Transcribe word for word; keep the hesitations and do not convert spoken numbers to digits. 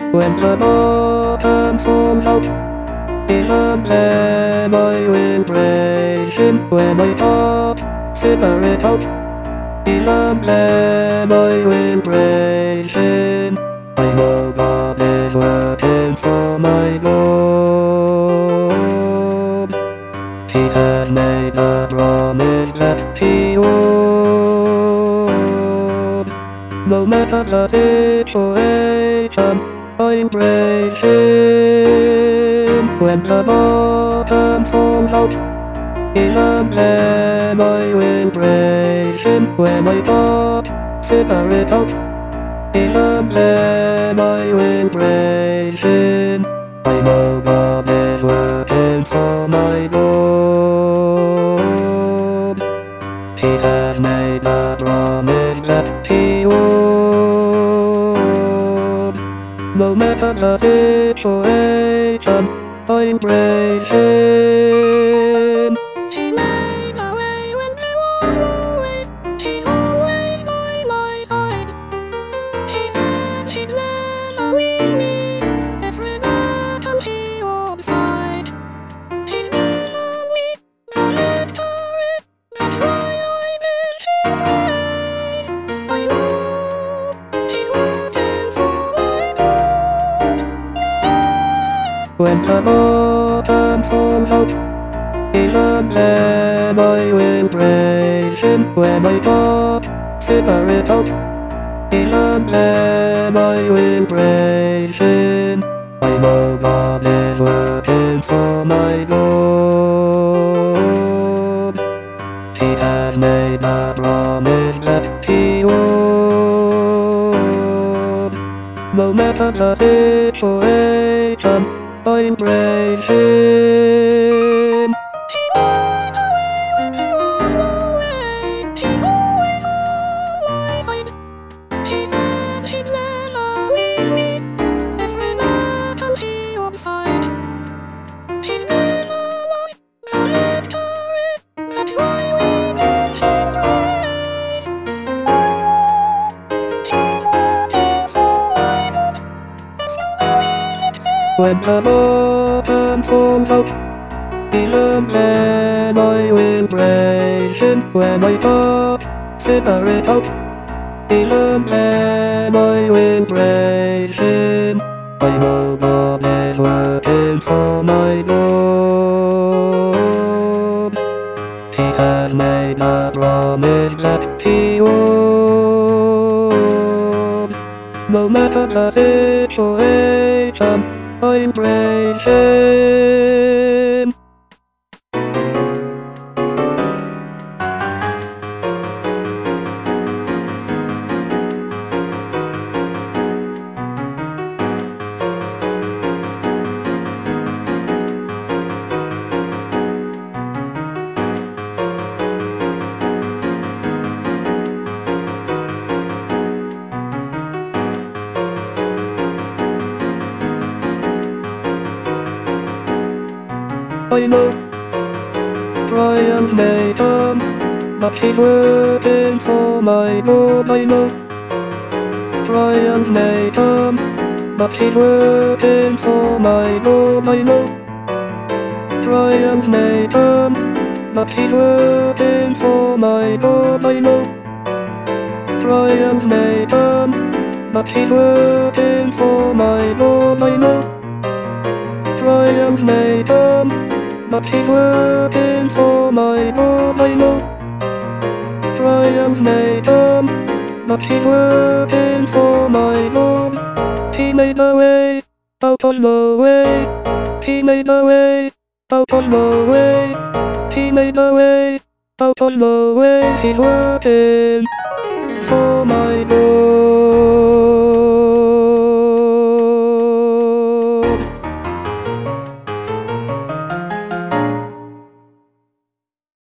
When the bottom falls out, in a plan I will praise him. When I can't figure it out, in a plan I will praise him. I know God is working for my good. He has made a promise that he would. No matter the situation, I praise him. When the bottom falls out, in a plan I will praise him. When I can't figure it out, in a plan I will praise him. I know God is working for my good. He has made a promise that he would. No matter the situation, I praise him. He made a way when there was no way. He's always by my side. He said he'd never leave me. Every battle he would fight. He's never weak, nor let courage. That's why I bid him praise. I know he's working for my good. When the bottom falls out, in a plan I will praise him. When I can't figure it out, in a plan I will praise him. I know God is working for my good. He has made a promise that he would. No matter the situation, I praise him. He made a way when there was no way. He's always on my side. He said he'd never leave me. Every battle he would fight. He's never lost, nor let courage. That's why we give him praise. I know he's working for my good. When the bottom falls out, in a plan I will praise him. When I can't figure it out, in a plan I will praise him. I know God is working for my good. He has made a promise that he would. No matter the situation, I praise him. I know trials may come, but he's working for my good. I know trials may come, but he's working for my good. I know trials may come, but he's working for my good. I know trials may come, but he's working for my good. I know trials may come, but he's working for my good. I know trials may come, but he's working for my good. He made a way out of no way. He made a way out of no way. He made a way out of no way. He's working for my